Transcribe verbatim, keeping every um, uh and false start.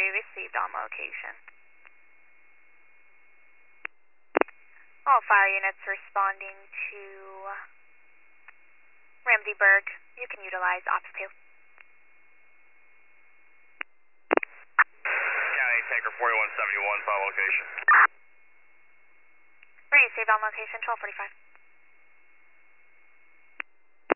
three received on location. All fire units responding to Ramseyburg. You can utilize Ops two. County Tanker forty-one seventy-one, final location. Received on location, twelve forty-five.